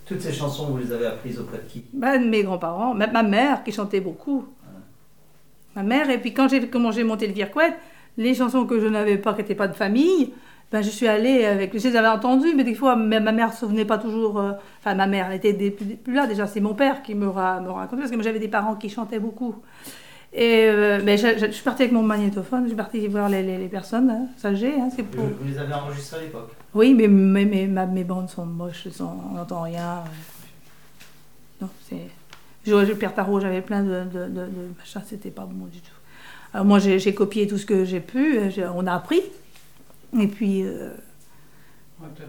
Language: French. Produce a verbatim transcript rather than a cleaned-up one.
Toutes ces chansons, vous les avez apprises auprès de qui? Ben, mes grands-parents, même ma mère qui chantait beaucoup. Ouais. Ma mère, et puis quand j'ai commencé à monter le Virquet, les chansons que je n'avais pas, qui n'étaient pas de famille, ben, je suis allée avec... Je les avais entendues, mais des fois, ma mère ne se souvenait pas toujours... Euh, enfin, ma mère, elle était des, plus là. Déjà, c'est mon père qui me, ra, me racontait, parce que moi, j'avais des parents qui chantaient beaucoup. Et euh, mais je, je, je suis partie avec mon magnétophone, je suis partie voir les, les, les personnes hein, âgées. Hein, c'est pour... vous, vous les avez enregistrées à l'époque? Oui, mais mes, mes, mes, mes bandes sont moches, sont, on n'entend rien. Non, c'est... Je, Pierre Tarot, j'avais plein de, de, de, de machins, c'était pas bon du tout. Alors moi, j'ai, j'ai copié tout ce que j'ai pu, on a appris. Et puis... Euh...